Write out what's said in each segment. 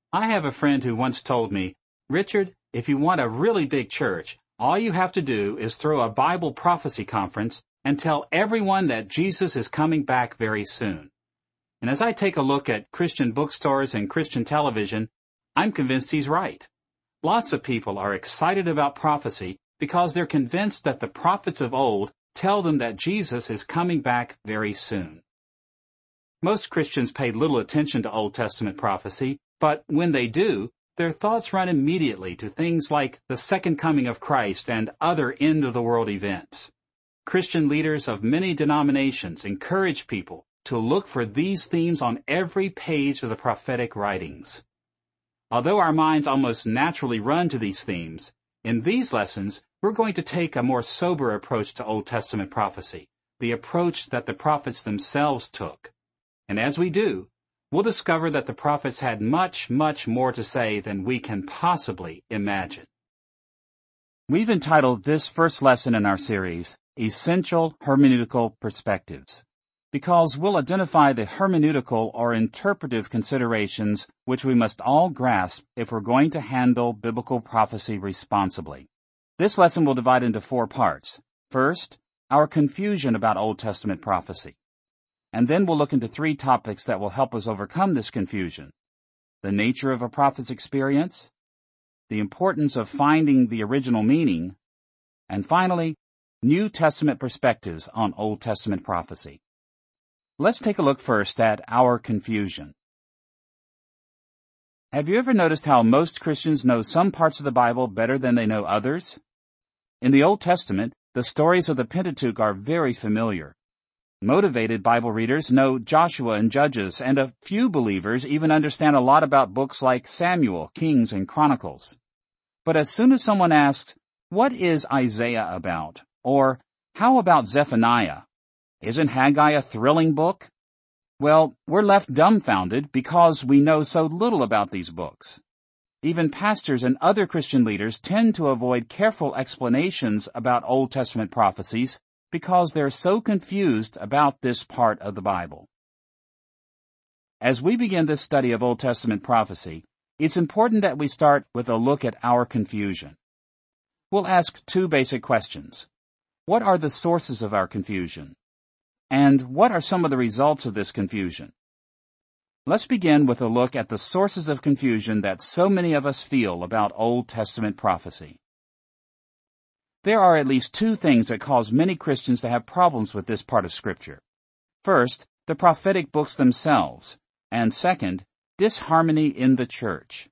I have a friend who once told me, "Richard, if you want a really big church, all you have to do is throw a Bible prophecy conference and tell everyone that Jesus is coming back very soon." And as I take a look at Christian bookstores and Christian television, I'm convinced he's right. Lots of people are excited about prophecy because they're convinced that the prophets of old tell them that Jesus is coming back very soon. Most Christians pay little attention to Old Testament prophecy, but when they do, their thoughts run immediately to things like the second coming of Christ and other end-of-the-world events. Christian leaders of many denominations encourage people to look for these themes on every page of the prophetic writings. Although our minds almost naturally run to these themes, in these lessons we're going to take a more sober approach to Old Testament prophecy, the approach that the prophets themselves took. And as we do, we'll discover that the prophets had much, much more to say than we can possibly imagine. We've entitled this first lesson in our series, Essential Hermeneutical Perspectives, because we'll identify the hermeneutical or interpretive considerations which we must all grasp if we're going to handle biblical prophecy responsibly. This lesson will divide into 4 parts. First, our confusion about Old Testament prophecy. And then we'll look into 3 topics that will help us overcome this confusion: the nature of a prophet's experience, the importance of finding the original meaning, and finally, New Testament perspectives on Old Testament prophecy. Let's take a look first at our confusion. Have you ever noticed how most Christians know some parts of the Bible better than they know others? In the Old Testament, the stories of the Pentateuch are very familiar. Motivated Bible readers know Joshua and Judges, and a few believers even understand a lot about books like Samuel, Kings, and Chronicles. But as soon as someone asks, "What is Isaiah about?" or "How about Zephaniah? Isn't Haggai a thrilling book?" Well, we're left dumbfounded because we know so little about these books. Even pastors and other Christian leaders tend to avoid careful explanations about Old Testament prophecies because they're so confused about this part of the Bible. As we begin this study of Old Testament prophecy, it's important that we start with a look at our confusion. We'll ask 2 basic questions. What are the sources of our confusion? And what are some of the results of this confusion? Let's begin with a look at the sources of confusion that so many of us feel about Old Testament prophecy. There are at least 2 things that cause many Christians to have problems with this part of Scripture. First, the prophetic books themselves, and second, disharmony in the church.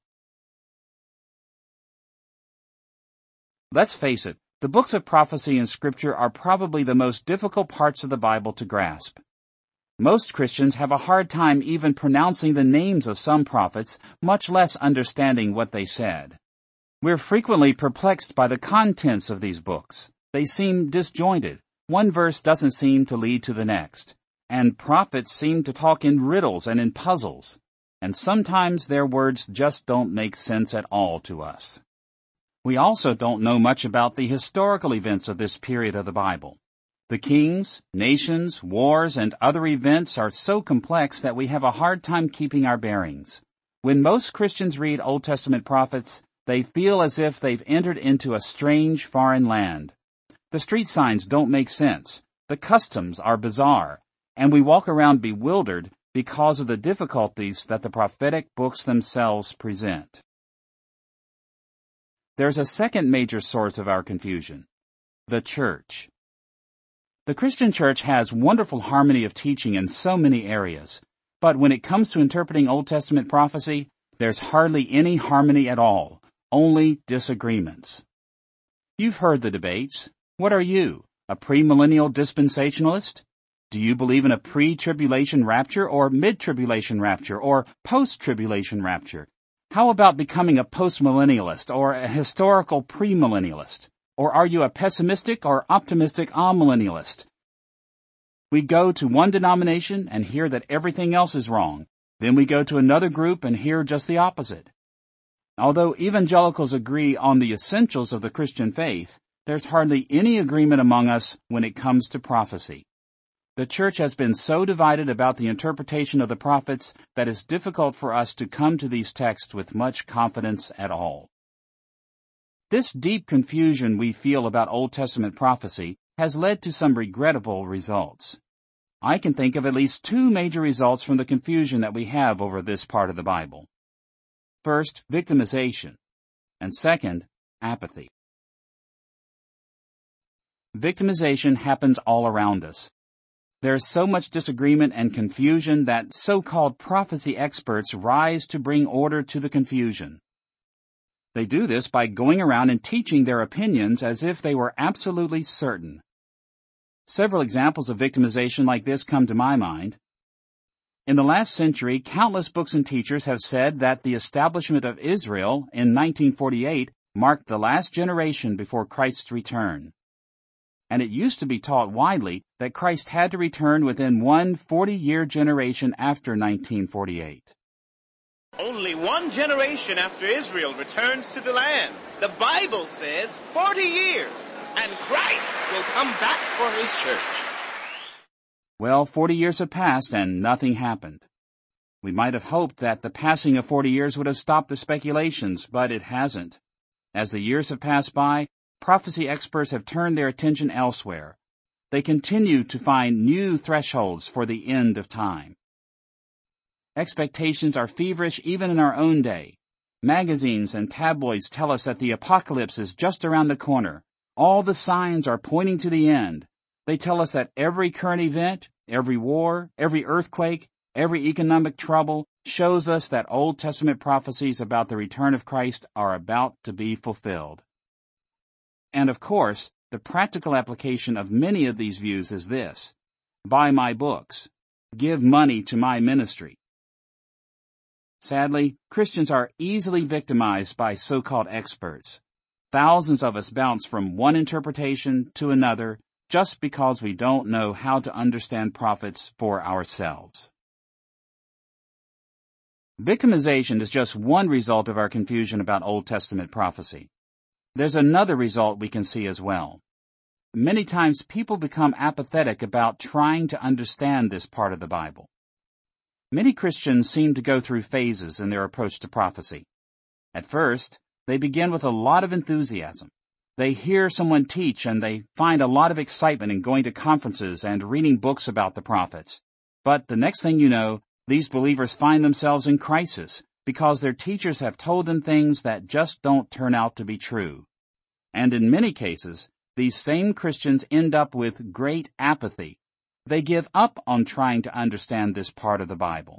Let's face it, the books of prophecy in Scripture are probably the most difficult parts of the Bible to grasp. Most Christians have a hard time even pronouncing the names of some prophets, much less understanding what they said. We're frequently perplexed by the contents of these books. They seem disjointed. One verse doesn't seem to lead to the next. And prophets seem to talk in riddles and in puzzles. And sometimes their words just don't make sense at all to us. We also don't know much about the historical events of this period of the Bible. The kings, nations, wars, and other events are so complex that we have a hard time keeping our bearings. When most Christians read Old Testament prophets, they feel as if they've entered into a strange foreign land. The street signs don't make sense, the customs are bizarre, and we walk around bewildered because of the difficulties that the prophetic books themselves present. There's a second major source of our confusion: the church. The Christian church has wonderful harmony of teaching in so many areas, but when it comes to interpreting Old Testament prophecy, there's hardly any harmony at all. Only disagreements. You've heard the debates. What are you, a premillennial dispensationalist? Do you believe in a pre-tribulation rapture or mid-tribulation rapture or post-tribulation rapture? How about becoming a postmillennialist or a historical premillennialist? Or are you a pessimistic or optimistic amillennialist? We go to one denomination and hear that everything else is wrong. Then we go to another group and hear just the opposite. Although evangelicals agree on the essentials of the Christian faith, there's hardly any agreement among us when it comes to prophecy. The church has been so divided about the interpretation of the prophets that it's difficult for us to come to these texts with much confidence at all. This deep confusion we feel about Old Testament prophecy has led to some regrettable results. I can think of at least two major results from the confusion that we have over this part of the Bible. First, victimization, and second, apathy. Victimization happens all around us. There's so much disagreement and confusion that so-called prophecy experts rise to bring order to the confusion. They do this by going around and teaching their opinions as if they were absolutely certain. Several examples of victimization like this come to my mind. In the last century, countless books and teachers have said that the establishment of Israel in 1948 marked the last generation before Christ's return. And it used to be taught widely that Christ had to return within one 40-year generation after 1948. Only one generation after Israel returns to the land. The Bible says 40 years, and Christ will come back for his church. Well, 40 years have passed and nothing happened. We might have hoped that the passing of 40 years would have stopped the speculations, but it hasn't. As the years have passed by, prophecy experts have turned their attention elsewhere. They continue to find new thresholds for the end of time. Expectations are feverish even in our own day. Magazines and tabloids tell us that the apocalypse is just around the corner. All the signs are pointing to the end. They tell us that every current event, every war, every earthquake, every economic trouble shows us that Old Testament prophecies about the return of Christ are about to be fulfilled. And of course, the practical application of many of these views is this: buy my books, give money to my ministry. Sadly, Christians are easily victimized by so-called experts. Thousands of us bounce from one interpretation to another just because we don't know how to understand prophets for ourselves. Victimization is just one result of our confusion about Old Testament prophecy. There's another result we can see as well. Many times people become apathetic about trying to understand this part of the Bible. Many Christians seem to go through phases in their approach to prophecy. At first, they begin with a lot of enthusiasm. They hear someone teach and they find a lot of excitement in going to conferences and reading books about the prophets. But the next thing you know, these believers find themselves in crisis because their teachers have told them things that just don't turn out to be true. And in many cases, these same Christians end up with great apathy. They give up on trying to understand this part of the Bible.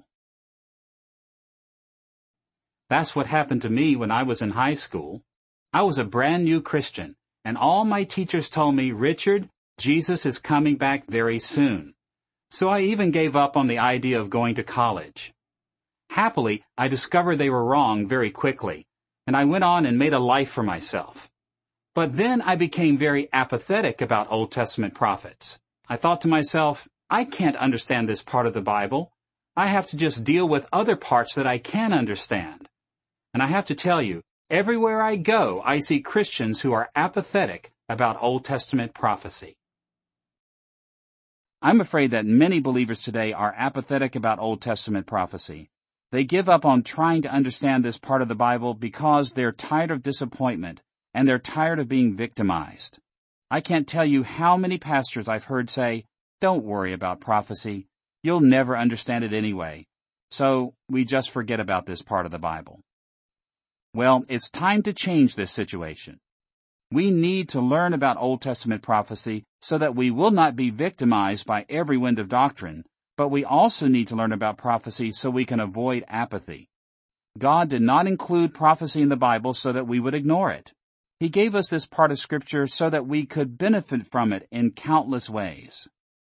That's what happened to me when I was in high school. I was a brand new Christian, and all my teachers told me, "Richard, Jesus is coming back very soon." So I even gave up on the idea of going to college. Happily, I discovered they were wrong very quickly, and I went on and made a life for myself. But then I became very apathetic about Old Testament prophets. I thought to myself, I can't understand this part of the Bible. I have to just deal with other parts that I can understand. And I have to tell you, everywhere I go, I see Christians who are apathetic about Old Testament prophecy. I'm afraid that many believers today are apathetic about Old Testament prophecy. They give up on trying to understand this part of the Bible because they're tired of disappointment and they're tired of being victimized. I can't tell you how many pastors I've heard say, "Don't worry about prophecy. You'll never understand it anyway. So we just forget about this part of the Bible." Well, it's time to change this situation. We need to learn about Old Testament prophecy so that we will not be victimized by every wind of doctrine, but we also need to learn about prophecy so we can avoid apathy. God did not include prophecy in the Bible so that we would ignore it. He gave us this part of Scripture so that we could benefit from it in countless ways.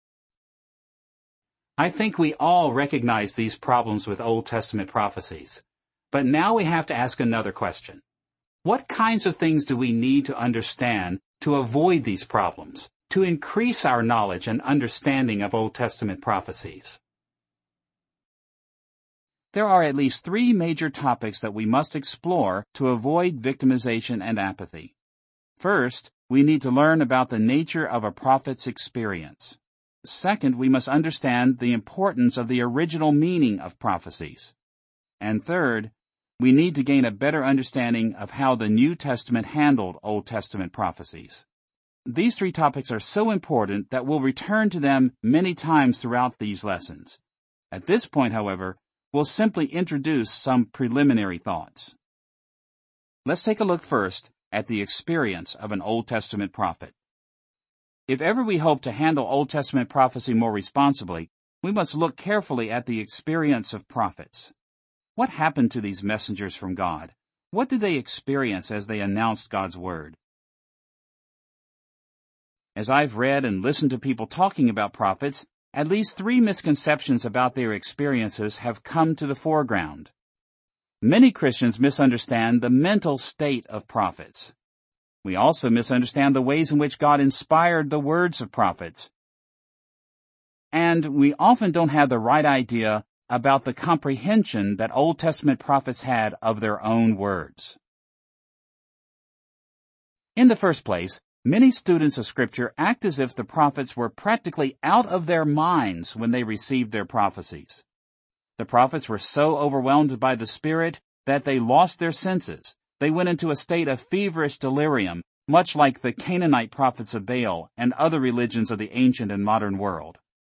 I think we all recognize these problems with Old Testament prophecies. But now we have to ask another question. What kinds of things do we need to understand to avoid these problems, to increase our knowledge and understanding of Old Testament prophecies? There are at least three major topics that we must explore to avoid victimization and apathy. First, we need to learn about the nature of a prophet's experience. Second, we must understand the importance of the original meaning of prophecies. And third, we need to gain a better understanding of how the New Testament handled Old Testament prophecies. These three topics are so important that we'll return to them many times throughout these lessons. At this point, however, we'll simply introduce some preliminary thoughts. Let's take a look first at the experience of an Old Testament prophet. If ever we hope to handle Old Testament prophecy more responsibly, we must look carefully at the experience of prophets. What happened to these messengers from God? What did they experience as they announced God's Word? As I've read and listened to people talking about prophets, at least three misconceptions about their experiences have come to the foreground. Many Christians misunderstand the mental state of prophets. We also misunderstand the ways in which God inspired the words of prophets. And we often don't have the right idea about the comprehension that Old Testament prophets had of their own words. In the first place, many students of Scripture act as if the prophets were practically out of their minds when they received their prophecies. The prophets were so overwhelmed by the Spirit that they lost their senses. They went into a state of feverish delirium, much like the Canaanite prophets of Baal and other religions of the ancient and modern world.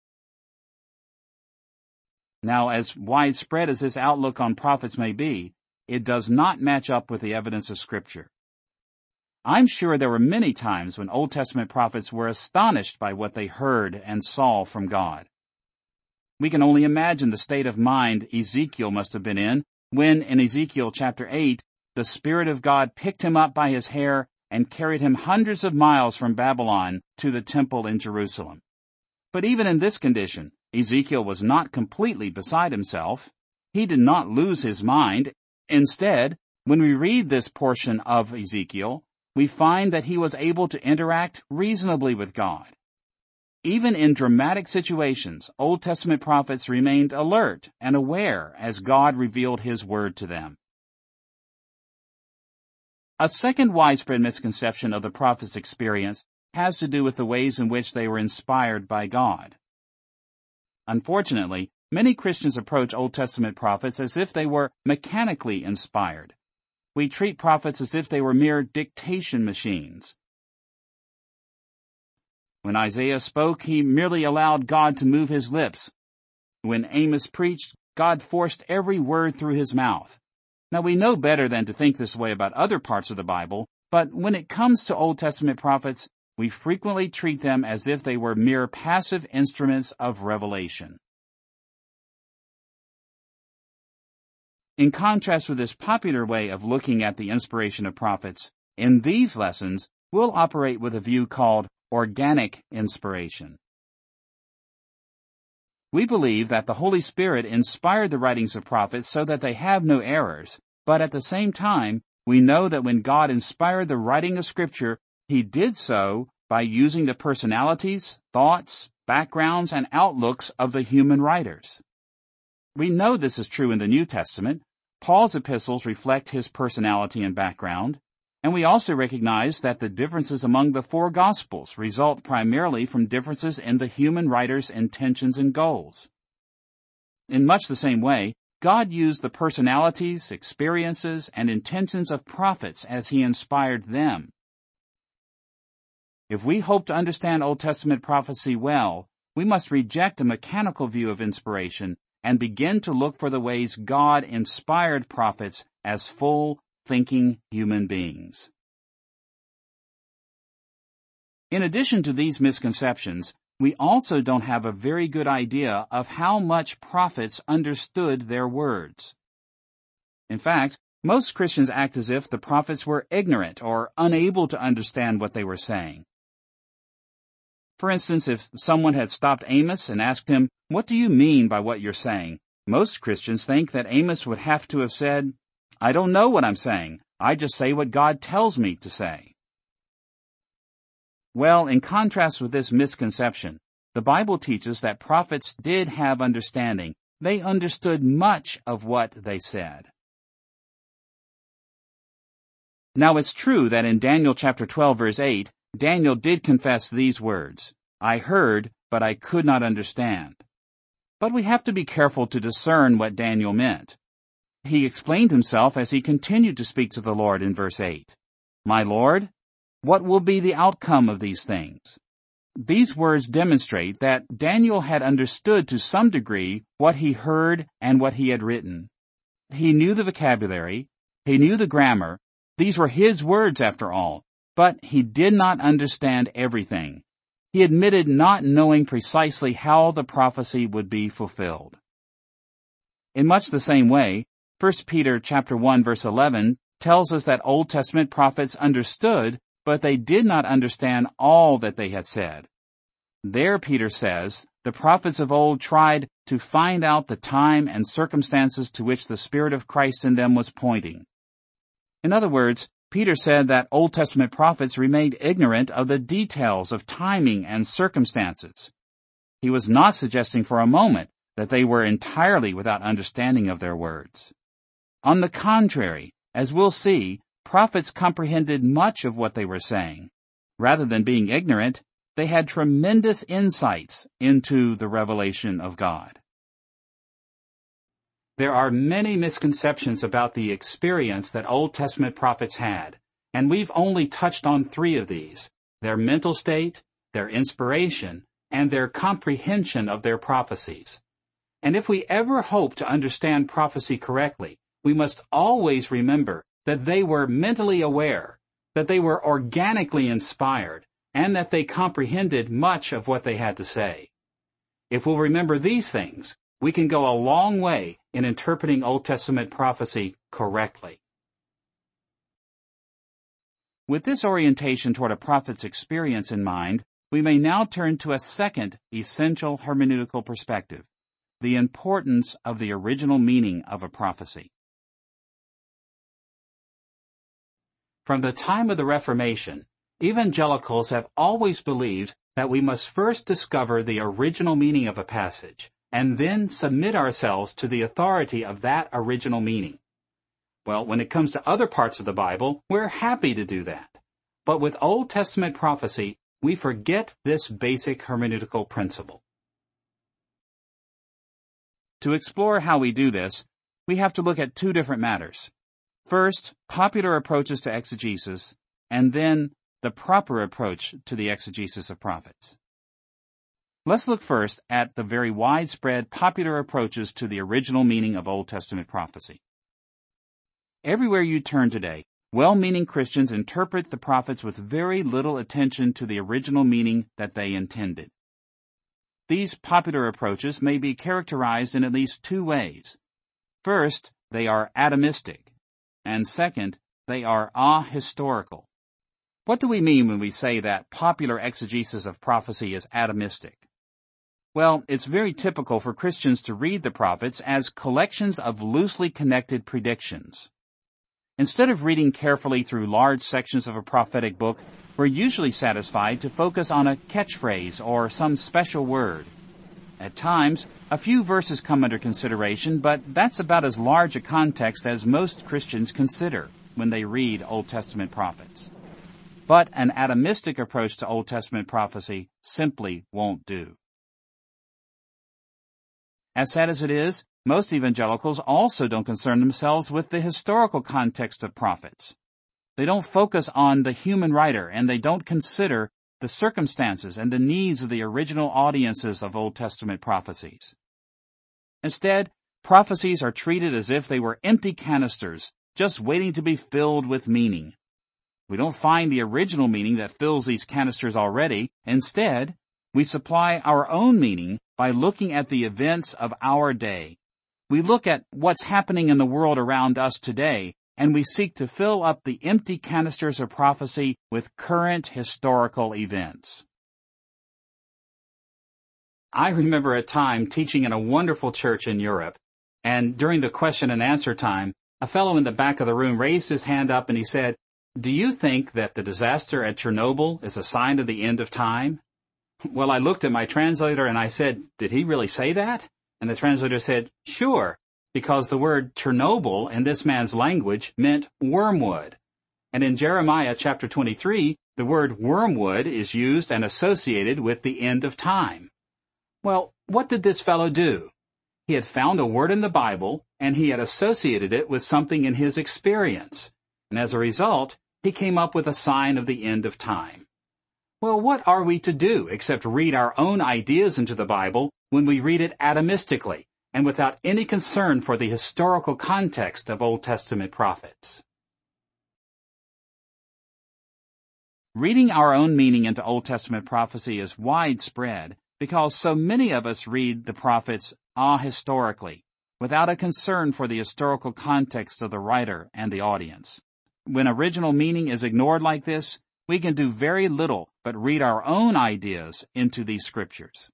Now, as widespread as this outlook on prophets may be, it does not match up with the evidence of Scripture. I'm sure there were many times when Old Testament prophets were astonished by what they heard and saw from God. We can only imagine the state of mind Ezekiel must have been in when, in Ezekiel chapter 8, the Spirit of God picked him up by his hair and carried him hundreds of miles from Babylon to the temple in Jerusalem. But even in this condition, Ezekiel was not completely beside himself. He did not lose his mind. Instead, when we read this portion of Ezekiel, we find that he was able to interact reasonably with God. Even in dramatic situations, Old Testament prophets remained alert and aware as God revealed His Word to them. A second widespread misconception of the prophet's experience has to do with the ways in which they were inspired by God. Unfortunately, many Christians approach Old Testament prophets as if they were mechanically inspired. We treat prophets as if they were mere dictation machines. When Isaiah spoke, he merely allowed God to move his lips. When Amos preached, God forced every word through his mouth. Now, we know better than to think this way about other parts of the Bible, but when it comes to Old Testament prophets, we frequently treat them as if they were mere passive instruments of revelation. In contrast with this popular way of looking at the inspiration of prophets, in these lessons, we'll operate with a view called organic inspiration. We believe that the Holy Spirit inspired the writings of prophets so that they have no errors, but at the same time, we know that when God inspired the writing of Scripture, He did so by using the personalities, thoughts, backgrounds, and outlooks of the human writers. We know this is true in the New Testament. Paul's epistles reflect his personality and background, and we also recognize that the differences among the four Gospels result primarily from differences in the human writer's intentions and goals. In much the same way, God used the personalities, experiences, and intentions of prophets as He inspired them. If we hope to understand Old Testament prophecy well, we must reject a mechanical view of inspiration and begin to look for the ways God inspired prophets as full, thinking human beings. In addition to these misconceptions, we also don't have a very good idea of how much prophets understood their words. In fact, most Christians act as if the prophets were ignorant or unable to understand what they were saying. For instance, if someone had stopped Amos and asked him, "What do you mean by what you're saying?" most Christians think that Amos would have to have said, "I don't know what I'm saying. I just say what God tells me to say." Well, in contrast with this misconception, the Bible teaches that prophets did have understanding. They understood much of what they said. Now, it's true that in Daniel chapter 12, verse 8, Daniel did confess these words, "I heard, but I could not understand." But we have to be careful to discern what Daniel meant. He explained himself as he continued to speak to the Lord in verse 8. "My Lord, what will be the outcome of these things?" These words demonstrate that Daniel had understood to some degree what he heard and what he had written. He knew the vocabulary, he knew the grammar. These were his words after all, but he did not understand everything. He admitted not knowing precisely how the prophecy would be fulfilled. In much the same way, 1 Peter chapter 1 verse 11 tells us that Old Testament prophets understood, but they did not understand all that they had said. There, Peter says, the prophets of old tried to find out the time and circumstances to which the Spirit of Christ in them was pointing. In other words, Peter said that Old Testament prophets remained ignorant of the details of timing and circumstances. He was not suggesting for a moment that they were entirely without understanding of their words. On the contrary, as we'll see, prophets comprehended much of what they were saying. Rather than being ignorant, they had tremendous insights into the revelation of God. There are many misconceptions about the experience that Old Testament prophets had, and we've only touched on 3 of these: their mental state, their inspiration, and their comprehension of their prophecies. And if we ever hope to understand prophecy correctly, we must always remember that they were mentally aware, that they were organically inspired, and that they comprehended much of what they had to say. If we'll remember these things, we can go a long way in interpreting Old Testament prophecy correctly. With this orientation toward a prophet's experience in mind, we may now turn to a second essential hermeneutical perspective: the importance of the original meaning of a prophecy. From the time of the Reformation, evangelicals have always believed that we must first discover the original meaning of a passage, and then submit ourselves to the authority of that original meaning. Well, when it comes to other parts of the Bible, we're happy to do that. But with Old Testament prophecy, we forget this basic hermeneutical principle. To explore how we do this, we have to look at 2 different matters. First, popular approaches to exegesis, and then the proper approach to the exegesis of prophets. Let's look first at the very widespread popular approaches to the original meaning of Old Testament prophecy. Everywhere you turn today, well-meaning Christians interpret the prophets with very little attention to the original meaning that they intended. These popular approaches may be characterized in at least 2 ways. First, they are atomistic, and second, they are ahistorical. What do we mean when we say that popular exegesis of prophecy is atomistic? Well, it's very typical for Christians to read the prophets as collections of loosely connected predictions. Instead of reading carefully through large sections of a prophetic book, we're usually satisfied to focus on a catchphrase or some special word. At times, a few verses come under consideration, but that's about as large a context as most Christians consider when they read Old Testament prophets. But an atomistic approach to Old Testament prophecy simply won't do. As sad as it is, most evangelicals also don't concern themselves with the historical context of prophets. They don't focus on the human writer, and they don't consider the circumstances and the needs of the original audiences of Old Testament prophecies. Instead, prophecies are treated as if they were empty canisters, just waiting to be filled with meaning. We don't find the original meaning that fills these canisters already. Instead, we supply our own meaning by looking at the events of our day. We look at what's happening in the world around us today, and we seek to fill up the empty canisters of prophecy with current historical events. I remember a time teaching in a wonderful church in Europe, and during the question and answer time, a fellow in the back of the room raised his hand up and he said, "Do you think that the disaster at Chernobyl is a sign of the end of time?" Well, I looked at my translator and I said, "Did he really say that?" And the translator said, "Sure, because the word Chernobyl in this man's language meant wormwood. And in Jeremiah chapter 23, the word wormwood is used and associated with the end of time. Well, what did this fellow do? He had found a word in the Bible, and he had associated it with something in his experience. And as a result, he came up with a sign of the end of time. Well, what are we to do except read our own ideas into the Bible when we read it atomistically and without any concern for the historical context of Old Testament prophets? Reading our own meaning into Old Testament prophecy is widespread because so many of us read the prophets ahistorically, without a concern for the historical context of the writer and the audience. When original meaning is ignored like this, we can do very little but read our own ideas into these scriptures.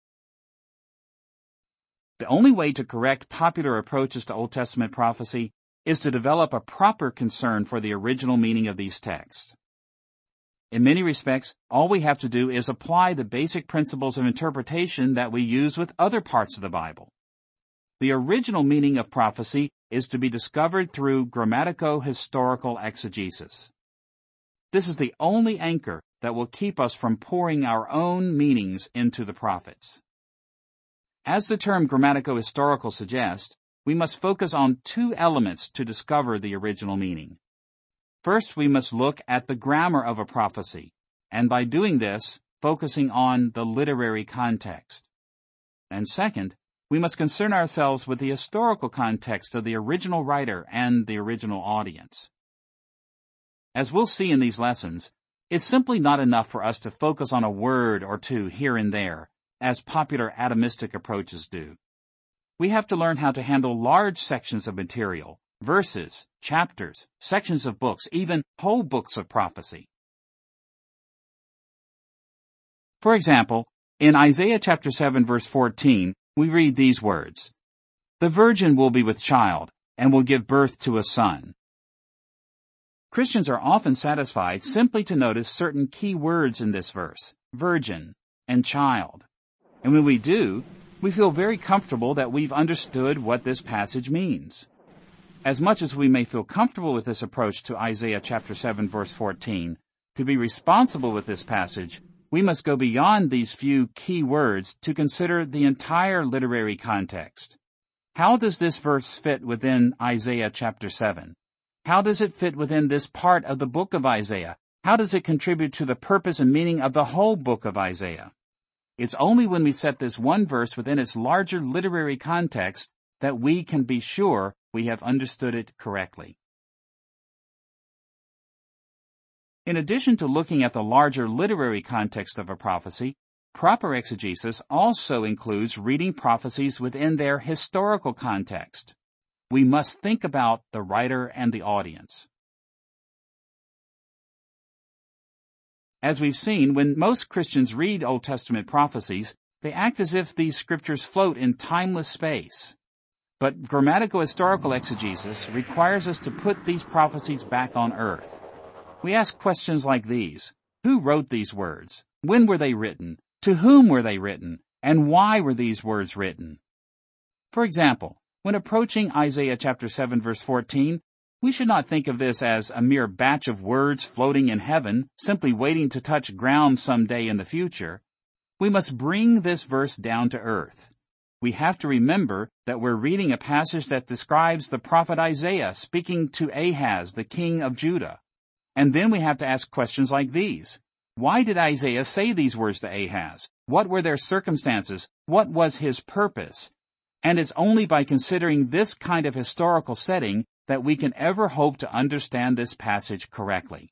The only way to correct popular approaches to Old Testament prophecy is to develop a proper concern for the original meaning of these texts. In many respects, all we have to do is apply the basic principles of interpretation that we use with other parts of the Bible. The original meaning of prophecy is to be discovered through grammatico-historical exegesis. This is the only anchor that will keep us from pouring our own meanings into the prophets. As the term grammatico-historical suggests, we must focus on two elements to discover the original meaning. First, we must look at the grammar of a prophecy, and by doing this, focusing on the literary context. And second, we must concern ourselves with the historical context of the original writer and the original audience. As we'll see in these lessons, it's simply not enough for us to focus on a word or two here and there, as popular atomistic approaches do. We have to learn how to handle large sections of material, verses, chapters, sections of books, even whole books of prophecy. For example, in Isaiah chapter 7 verse 14, we read these words, "The virgin will be with child, and will give birth to a son." Christians are often satisfied simply to notice certain key words in this verse, virgin and child. And when we do, we feel very comfortable that we've understood what this passage means. As much as we may feel comfortable with this approach to Isaiah chapter 7 verse 14, to be responsible with this passage, we must go beyond these few key words to consider the entire literary context. How does this verse fit within Isaiah chapter 7? How does it fit within this part of the book of Isaiah? How does it contribute to the purpose and meaning of the whole book of Isaiah? It's only when we set this one verse within its larger literary context that we can be sure we have understood it correctly. In addition to looking at the larger literary context of a prophecy, proper exegesis also includes reading prophecies within their historical context. We must think about the writer and the audience. As we've seen, when most Christians read Old Testament prophecies, they act as if these scriptures float in timeless space. But grammatico-historical exegesis requires us to put these prophecies back on earth. We ask questions like these. Who wrote these words? When were they written? To whom were they written? And why were these words written? For example, when approaching Isaiah chapter 7 verse 14, we should not think of this as a mere batch of words floating in heaven, simply waiting to touch ground someday in the future. We must bring this verse down to earth. We have to remember that we're reading a passage that describes the prophet Isaiah speaking to Ahaz, the king of Judah. And then we have to ask questions like these. Why did Isaiah say these words to Ahaz? What were their circumstances? What was his purpose? And it's only by considering this kind of historical setting that we can ever hope to understand this passage correctly.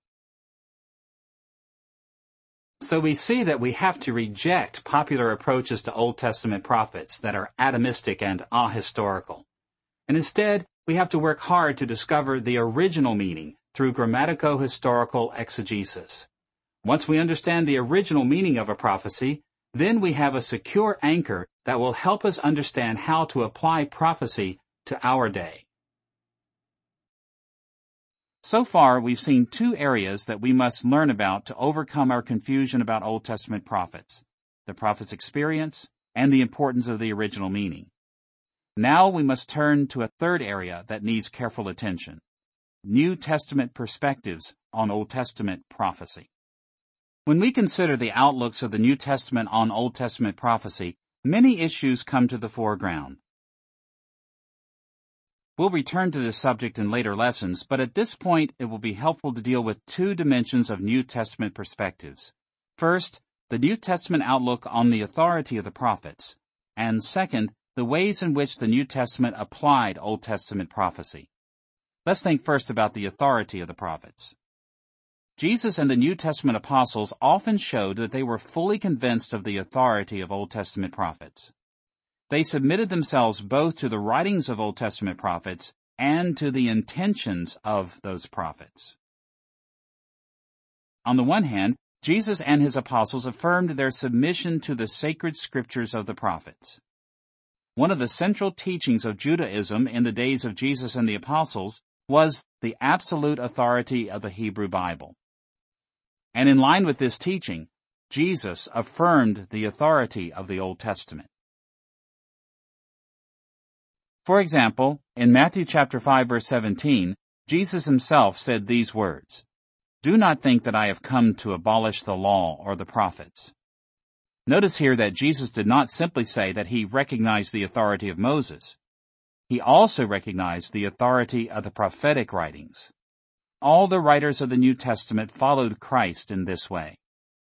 So we see that we have to reject popular approaches to Old Testament prophets that are atomistic and ahistorical. And instead, we have to work hard to discover the original meaning through grammatico-historical exegesis. Once we understand the original meaning of a prophecy, then we have a secure anchor that will help us understand how to apply prophecy to our day. So far, we've seen two areas that we must learn about to overcome our confusion about Old Testament prophets: the prophet's experience and the importance of the original meaning. Now we must turn to a third area that needs careful attention: New Testament perspectives on Old Testament prophecy. When we consider the outlooks of the New Testament on Old Testament prophecy, many issues come to the foreground. We'll return to this subject in later lessons, but at this point it will be helpful to deal with two dimensions of New Testament perspectives. First, the New Testament outlook on the authority of the prophets, and second, the ways in which the New Testament applied Old Testament prophecy. Let's think first about the authority of the prophets. Jesus and the New Testament apostles often showed that they were fully convinced of the authority of Old Testament prophets. They submitted themselves both to the writings of Old Testament prophets and to the intentions of those prophets. On the one hand, Jesus and his apostles affirmed their submission to the sacred scriptures of the prophets. One of the central teachings of Judaism in the days of Jesus and the apostles was the absolute authority of the Hebrew Bible. And in line with this teaching, Jesus affirmed the authority of the Old Testament. For example, in Matthew chapter 5 verse 17, Jesus himself said these words, "Do not think that I have come to abolish the law or the prophets." Notice here that Jesus did not simply say that he recognized the authority of Moses. He also recognized the authority of the prophetic writings. All the writers of the New Testament followed Christ in this way.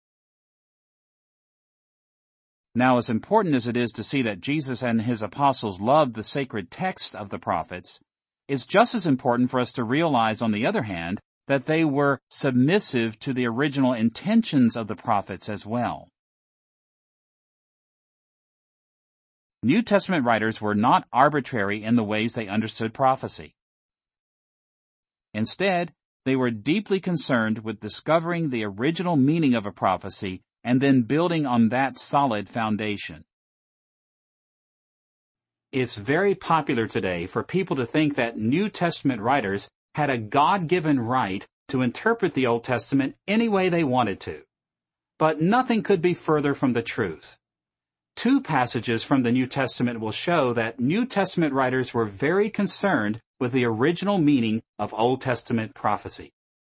Now, as important as it is to see that Jesus and his apostles loved the sacred text of the prophets, it's just as important for us to realize, on the other hand, that they were submissive to the original intentions of the prophets as well. New Testament writers were not arbitrary in the ways they understood prophecy. Instead, they were deeply concerned with discovering the original meaning of a prophecy and then building on that solid foundation. It's very popular today for people to think that New Testament writers had a God-given right to interpret the Old Testament any way they wanted to. But nothing could be further from the truth. Two passages from the New Testament will show that New Testament writers were very concerned with the original meaning of Old Testament prophecy.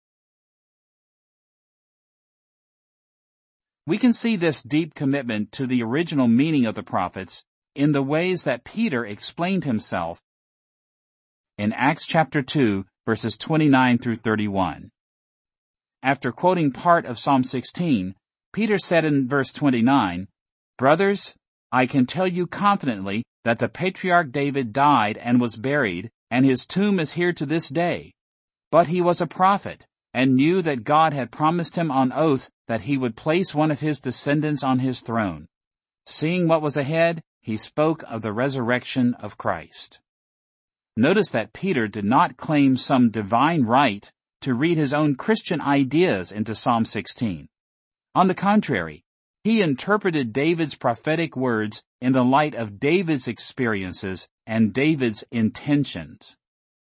We can see this deep commitment to the original meaning of the prophets in the ways that Peter explained himself in Acts chapter 2, verses 29 through 31. After quoting part of Psalm 16, Peter said in verse 29, "Brothers, I can tell you confidently that the patriarch David died and was buried, and his tomb is here to this day. But he was a prophet, and knew that God had promised him on oath that he would place one of his descendants on his throne. Seeing what was ahead, he spoke of the resurrection of Christ." Notice that Peter did not claim some divine right to read his own Christian ideas into Psalm 16. On the contrary, he interpreted David's prophetic words in the light of David's experiences and David's intentions.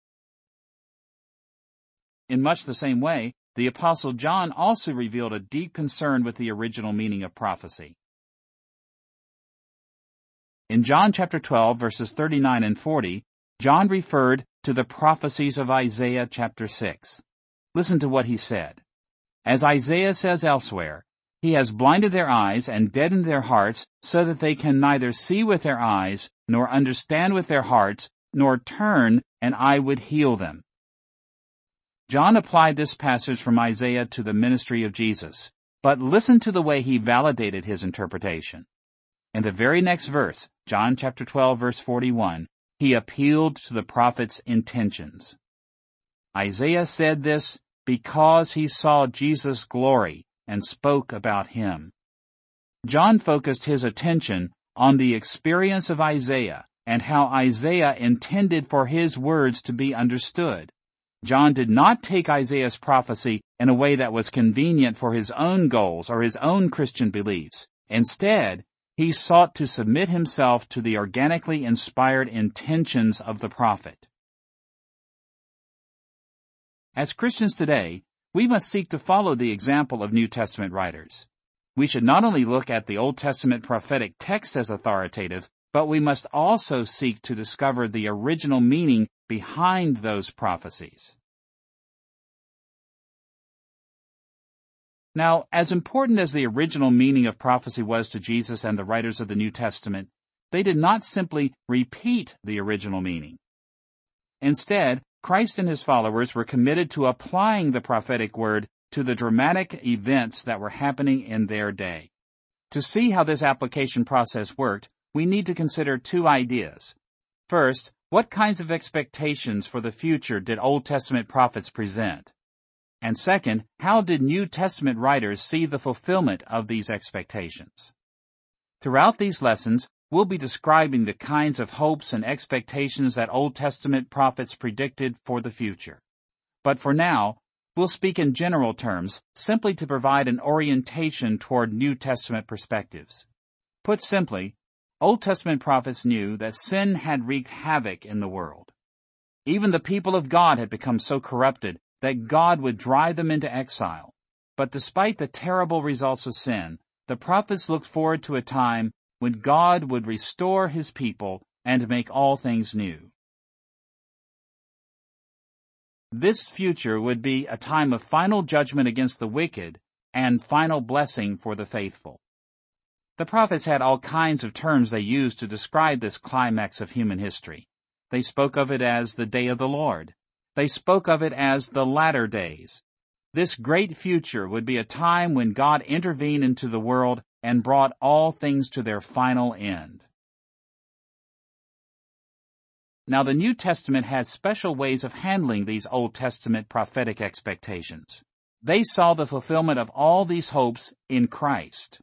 In much the same way, the Apostle John also revealed a deep concern with the original meaning of prophecy. In John chapter 12, verses 39 and 40, John referred to the prophecies of Isaiah chapter 6. Listen to what he said. As Isaiah says elsewhere, "He has blinded their eyes and deadened their hearts so that they can neither see with their eyes, nor understand with their hearts, nor turn, and I would heal them." John applied this passage from Isaiah to the ministry of Jesus, but listen to the way he validated his interpretation. In the very next verse, John chapter 12, verse 41, he appealed to the prophet's intentions. Isaiah said this because he saw Jesus' glory and spoke about him. John focused his attention on the experience of Isaiah and how Isaiah intended for his words to be understood. John did not take Isaiah's prophecy in a way that was convenient for his own goals or his own Christian beliefs. Instead, he sought to submit himself to the organically inspired intentions of the prophet. As Christians today, we must seek to follow the example of New Testament writers. We should not only look at the Old Testament prophetic text as authoritative, but we must also seek to discover the original meaning behind those prophecies. Now, as important as the original meaning of prophecy was to Jesus and the writers of the New Testament, they did not simply repeat the original meaning. Instead, Christ and his followers were committed to applying the prophetic word to the dramatic events that were happening in their day. To see how this application process worked, we need to consider two ideas. First, what kinds of expectations for the future did Old Testament prophets present? And second, how did New Testament writers see the fulfillment of these expectations? Throughout these lessons, we'll be describing the kinds of hopes and expectations that Old Testament prophets predicted for the future. But for now, we'll speak in general terms, simply to provide an orientation toward New Testament perspectives. Put simply, Old Testament prophets knew that sin had wreaked havoc in the world. Even the people of God had become so corrupted that God would drive them into exile. But despite the terrible results of sin, the prophets looked forward to a time when God would restore his people and make all things new. This future would be a time of final judgment against the wicked and final blessing for the faithful. The prophets had all kinds of terms they used to describe this climax of human history. They spoke of it as the day of the Lord. They spoke of it as the latter days. This great future would be a time when God intervened into the world and brought all things to their final end. Now, the New Testament had special ways of handling these Old Testament prophetic expectations. They saw the fulfillment of all these hopes in Christ.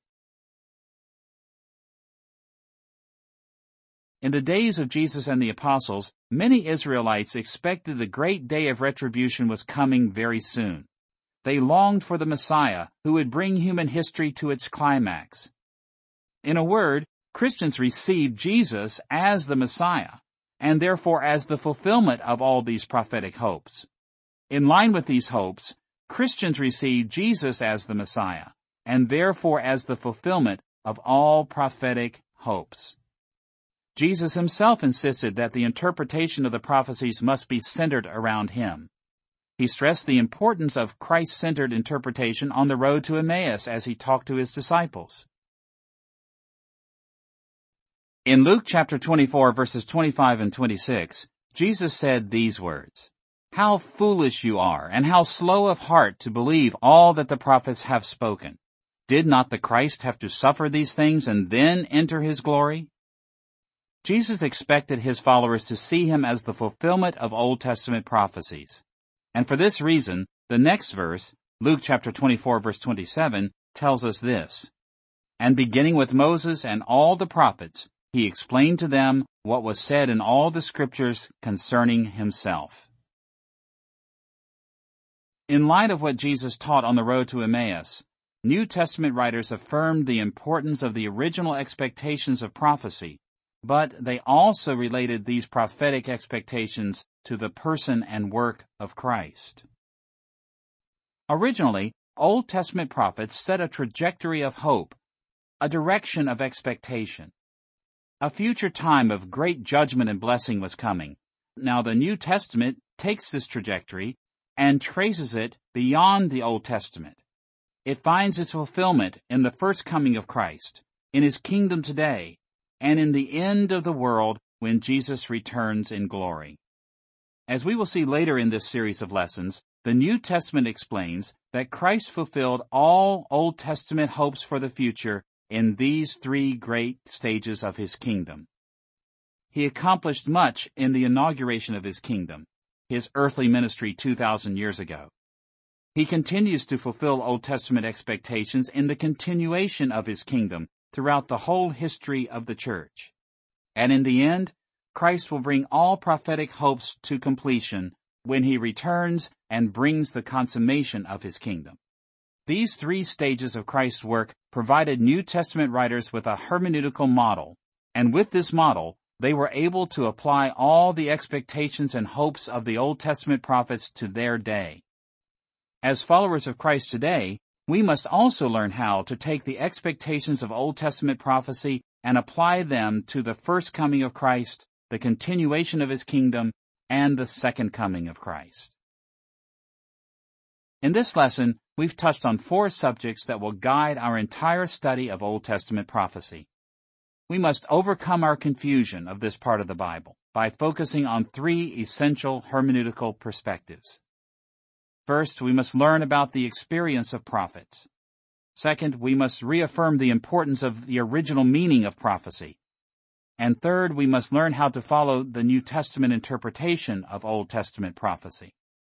In the days of Jesus and the apostles, many Israelites expected the great day of retribution was coming very soon. They longed for the Messiah who would bring human history to its climax. In a word, Christians received Jesus as the Messiah, and therefore as the fulfillment of all these prophetic hopes. In line with these hopes, Christians received Jesus as the Messiah, and therefore as the fulfillment of all prophetic hopes. Jesus himself insisted that the interpretation of the prophecies must be centered around him. He stressed the importance of Christ-centered interpretation on the road to Emmaus as he talked to his disciples. In Luke chapter 24, verses 25 and 26, Jesus said these words, "How foolish you are, and how slow of heart to believe all that the prophets have spoken. Did not the Christ have to suffer these things and then enter his glory?" Jesus expected his followers to see him as the fulfillment of Old Testament prophecies. And for this reason, the next verse, Luke chapter 24, verse 27, tells us this, "And beginning with Moses and all the prophets, he explained to them what was said in all the scriptures concerning himself." In light of what Jesus taught on the road to Emmaus, New Testament writers affirmed the importance of the original expectations of prophecy, but they also related these prophetic expectations to the person and work of Christ. Originally, Old Testament prophets set a trajectory of hope, a direction of expectation. A future time of great judgment and blessing was coming. Now the New Testament takes this trajectory and traces it beyond the Old Testament. It finds its fulfillment in the first coming of Christ, in his kingdom today, and in the end of the world when Jesus returns in glory. As we will see later in this series of lessons, the New Testament explains that Christ fulfilled all Old Testament hopes for the future in these three great stages of his kingdom. He accomplished much in the inauguration of his kingdom, his earthly ministry 2,000 years ago. He continues to fulfill Old Testament expectations in the continuation of his kingdom throughout the whole history of the church. And in the end, Christ will bring all prophetic hopes to completion when he returns and brings the consummation of his kingdom. These three stages of Christ's work provided New Testament writers with a hermeneutical model, and with this model, they were able to apply all the expectations and hopes of the Old Testament prophets to their day. As followers of Christ today, we must also learn how to take the expectations of Old Testament prophecy and apply them to the first coming of Christ, the continuation of his kingdom, and the second coming of Christ. In this lesson, we've touched on 4 subjects that will guide our entire study of Old Testament prophecy. we must overcome our confusion of this part of the Bible by focusing on three essential hermeneutical perspectives. First, we must learn about the experience of prophets. Second, we must reaffirm the importance of the original meaning of prophecy. And third, we must learn how to follow the New Testament interpretation of Old Testament prophecy.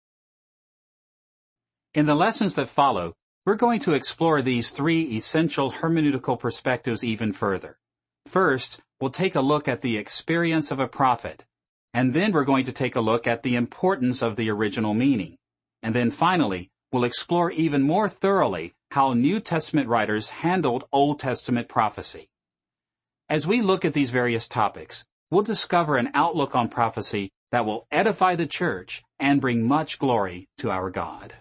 In the lessons that follow, we're going to explore these three essential hermeneutical perspectives even further. First, we'll take a look at the experience of a prophet, and then we're going to take a look at the importance of the original meaning. And then finally, we'll explore even more thoroughly how New Testament writers handled Old Testament prophecy. As we look at these various topics, we'll discover an outlook on prophecy that will edify the church and bring much glory to our God.